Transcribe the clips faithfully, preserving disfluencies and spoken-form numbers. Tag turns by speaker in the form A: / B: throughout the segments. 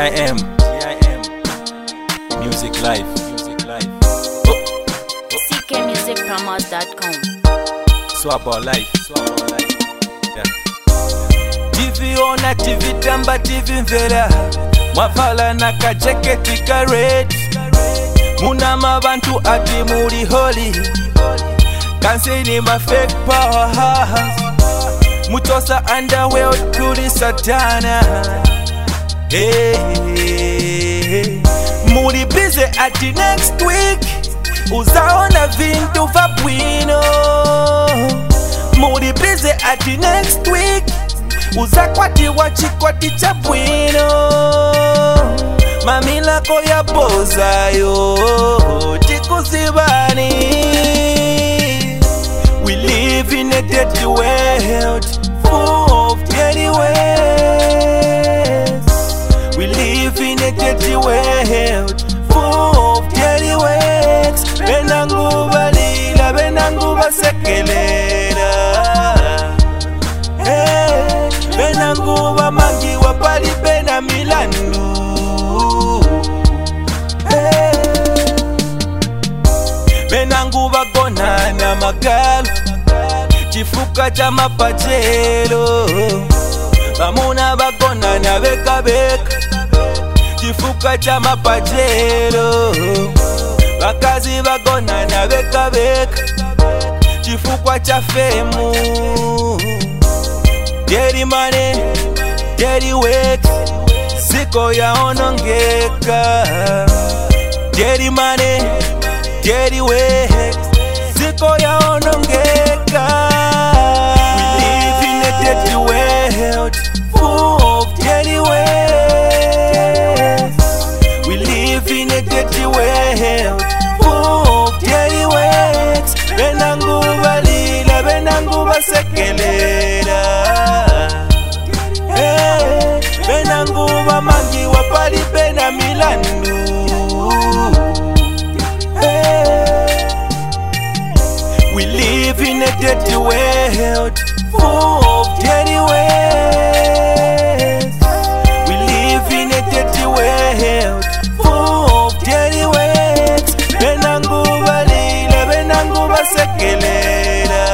A: I M, G I M, Music Life, Music Life. Oh.
B: C K music promos dot com.
A: Swap our life, swap our life. Yeah. T V ona, T V tamba, T V mvera. Mwavala na ka jacket ka red. Muna mabantu ati muri holy. Kansini ma fake power. Mutosa underworld kuri satana. Hey, hey. Muri busy at the next week. Uzaona vintu va bwino. Muri busy at the next week. Uzakwati wachikwati cha bwino. Mamila ko ya boza yo tikuzibani. We live in a dirty world full of dirty ways. We live in a dirty world full of dirty ways. Benanguba lila, benanguba sekelera. Hey, benanguba mangi wapali bena milandu. Hey, benanguba gona na magalu. Chifuka cha mapachelo. Bamuna bagona na beka beka. Chifuka cha mapachelo. Bakazi bagona na beka beka. Chifukwa cha femu. Dirty money, dirty work. Siko ya onongeka. Dirty money, dirty work. Siko ya onongeka. We live in a dirty world full of dirty ways. We live in a dirty world full of dirty ways. Benanguba lila, benanguba sekelera. Hey, benanguba mangi wapali bena milandu. Hey, we live in a dirty world full of dirty ways. We live in a dirty world full of dirty ways. Benanguba lila, benanguba sekelera.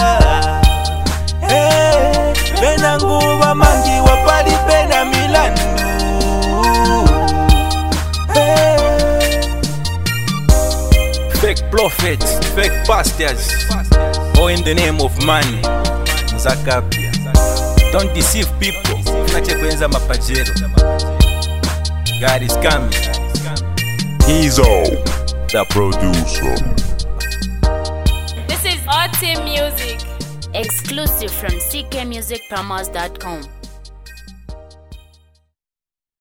A: Hey, benanguba mangi wapali bena milandu. Hey, fake prophets, fake pastors, all in the name of money. Muzakapia. Don't deceive people. Unache kuenza mapajero. God is coming.
C: Hezo, the producer.
B: This is R T Music. Exclusive from C K music promos dot com.